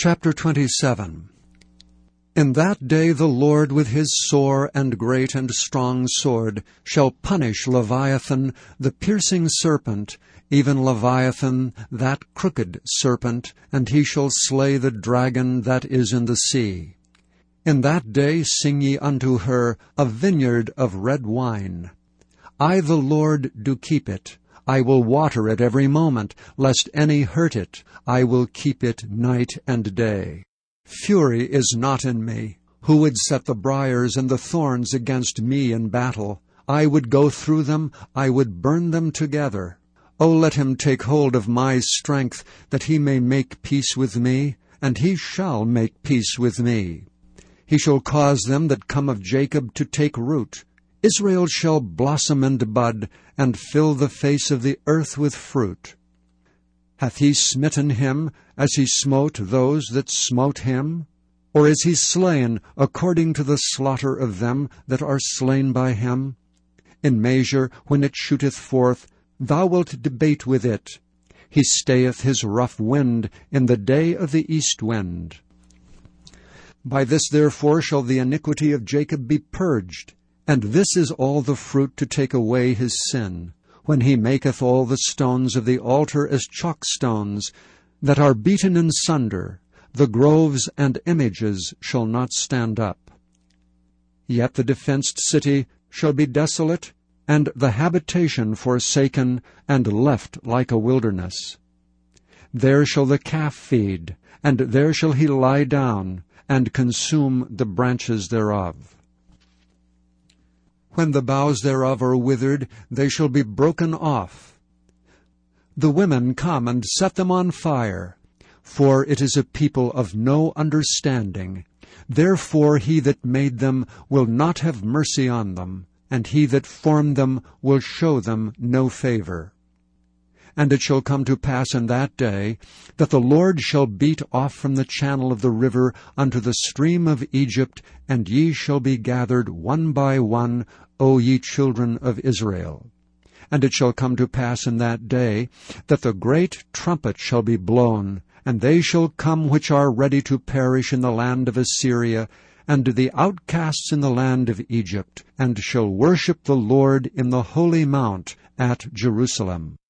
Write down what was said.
Chapter 27. In that day the Lord with his sore and great and strong sword shall punish Leviathan, the piercing serpent, even Leviathan, that crooked serpent, and he shall slay the dragon that is in the sea. In that day sing ye unto her a vineyard of red wine. I the Lord do keep it. I will water it every moment, lest any hurt it. I will keep it night and day. Fury is not in me. Who would set the briars and the thorns against me in battle? I would go through them, I would burn them together. O let him take hold of my strength, that he may make peace with me, and he shall make peace with me. He shall cause them that come of Jacob to take root. Israel shall blossom and bud, and fill the face of the earth with fruit. Hath he smitten him as he smote those that smote him? Or is he slain according to the slaughter of them that are slain by him? In measure, when it shooteth forth, thou wilt debate with it. He stayeth his rough wind in the day of the east wind. By this therefore shall the iniquity of Jacob be purged, and this is all the fruit to take away his sin, when he maketh all the stones of the altar as chalk stones, that are beaten in sunder. The groves and images shall not stand up. Yet the defenced city shall be desolate, and the habitation forsaken, and left like a wilderness. There shall the calf feed, and there shall he lie down, and consume the branches thereof. When the boughs thereof are withered, they shall be broken off. The women come and set them on fire, for it is a people of no understanding. Therefore he that made them will not have mercy on them, and he that formed them will show them no favor. And it shall come to pass in that day, that the Lord shall beat off from the channel of the river unto the stream of Egypt, and ye shall be gathered one by one, O ye children of Israel. And it shall come to pass in that day, that the great trumpet shall be blown, and they shall come which are ready to perish in the land of Assyria, and the outcasts in the land of Egypt, and shall worship the Lord in the holy mount at Jerusalem.